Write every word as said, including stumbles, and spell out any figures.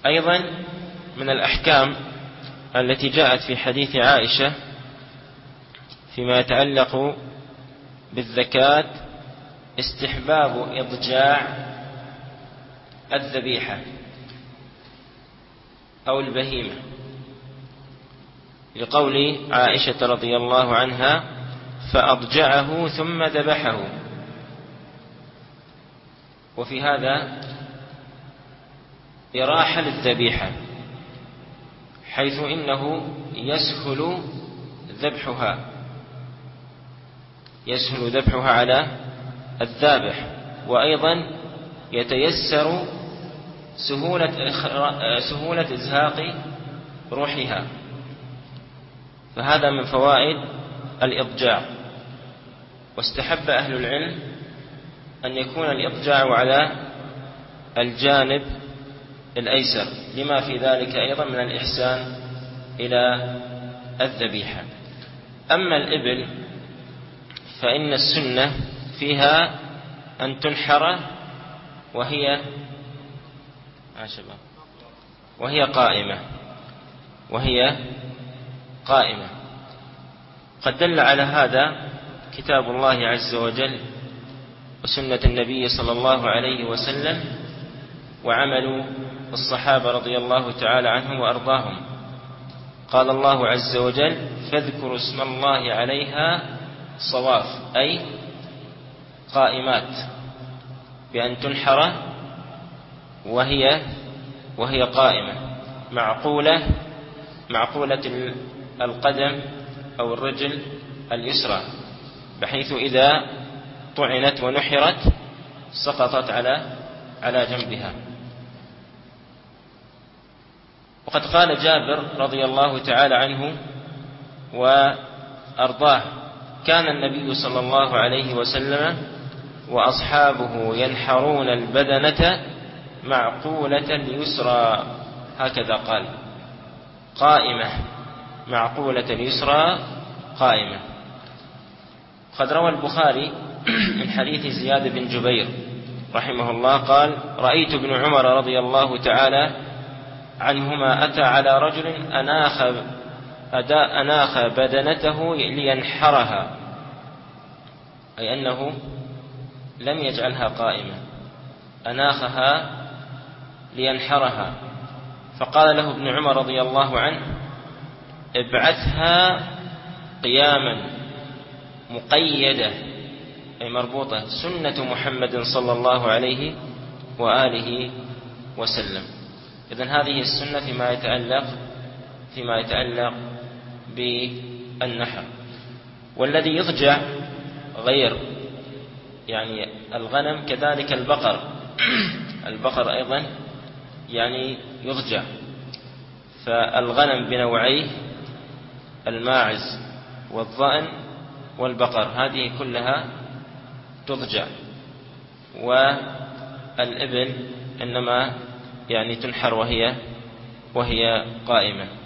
أيضا من الأحكام التي جاءت في حديث عائشة فيما يتعلق بالزكاة استحباب إضجاع الذبيحة أو البهيمة، لقول عائشة رضي الله عنها: فأضجعه ثم ذبحه. وفي هذا إراحة للذبيحة، حيث إنه يسهل ذبحها يسهل ذبحها على الذابح، وأيضا يتيسر سهولة سهولة إزهاق روحها. فهذا من فوائد الإضجاع. واستحب أهل العلم أن يكون الإضجاع على الجانب الأيسر، لما في ذلك أيضا من الإحسان إلى الذبيحة. أما الإبل فإن السنة فيها أن تنحر وهي وهي قائمة وهي قائمة قد دل على هذا كتاب الله عز وجل وسنة النبي صلى الله عليه وسلم وعمل الصحابة رضي الله تعالى عنهم وأرضاهم. قال الله عز وجل: فاذكروا اسم الله عليها صواف، أي قائمات، بأن تنحر وهي وهي قائمة، معقولة معقولة القدم أو الرجل اليسرى، بحيث إذا طعنت ونحرت سقطت على على جنبها. وقد قال جابر رضي الله تعالى عنه وأرضاه: كان النبي صلى الله عليه وسلم وأصحابه ينحرون البدنة معقولة يسرى، هكذا قال، قائمة، معقولة يسرى قائمة. قد روى البخاري من حديث زياد بن جبير رحمه الله قال: رأيت ابن عمر رضي الله تعالى عنهما أتى على رجل أناخ, أناخ بدنته لينحرها، أي أنه لم يجعلها قائمة، أناخها لينحرها. فقال له ابن عمر رضي الله عنه: ابعثها قياما مقيدة، أي مربوطة، سنة محمد صلى الله عليه وآله وسلم. إذن هذه السنة فيما يتعلق فيما يتعلق بالنحر. والذي يضجع غير يعني الغنم، كذلك البقر البقر أيضا يعني يضجع. فالغنم بنوعيه: الماعز والضأن والبقر، هذه كلها تضجع. والإبل إنما يعني تنحر وهي وهي قائمة.